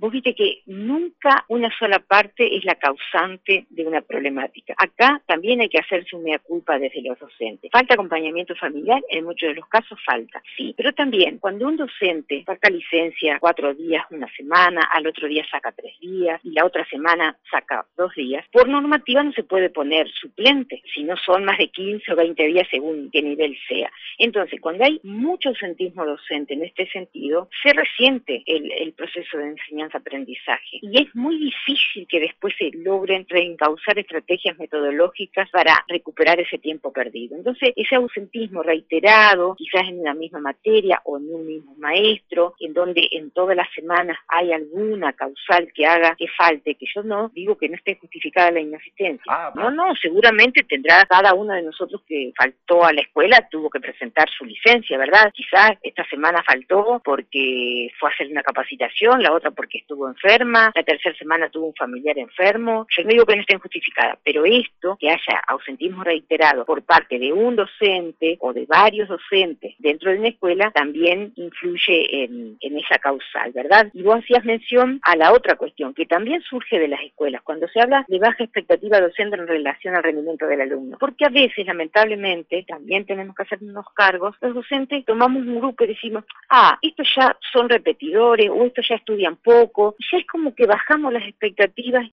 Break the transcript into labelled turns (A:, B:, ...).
A: Vos viste que nunca una sola parte es la causante de una problemática. Acá también hay que hacerse un mea culpa desde los docentes. ¿Falta acompañamiento familiar? En muchos de los casos falta, sí. Pero también, cuando un docente saca licencia 4 días, una semana, al otro día saca 3 días, y la otra semana saca 2 días, por normativa no se puede poner suplente, si no son más de 15 o 20 días según qué nivel sea. Entonces, cuando hay mucho ausentismo docente en este sentido, se resiente el proceso de enseñanza-aprendizaje. Y es muy difícil que después se logren reencauzar estrategias metodológicas para recuperar ese tiempo perdido. Entonces, ese ausentismo reiterado, quizás en una misma materia o en un mismo maestro, en donde en todas las semanas hay alguna causal que haga que falte, que yo no digo que no esté justificada la inasistencia. No, seguramente tendrá cada uno de nosotros que faltó a la escuela, tuvo que presentar su licencia, ¿verdad? Quizás esta semana faltó porque fue a hacer una capacitación, la otra porque estuvo enferma, la tercera semana tuvo un familiar enfermo. Yo no digo que no estén justificadas, pero esto, que haya ausentismo reiterado por parte de un docente o de varios docentes dentro de una escuela, también influye en esa causal, ¿verdad? Y vos hacías mención a la otra cuestión, que también surge de las escuelas, cuando se habla de baja expectativa docente en relación al rendimiento del alumno. Porque a veces, lamentablemente, también tenemos que hacernos cargos, los docentes tomamos un grupo y decimos, estos ya son repetidores, o estos ya estudian poco, ya es como que bajamos las expectativas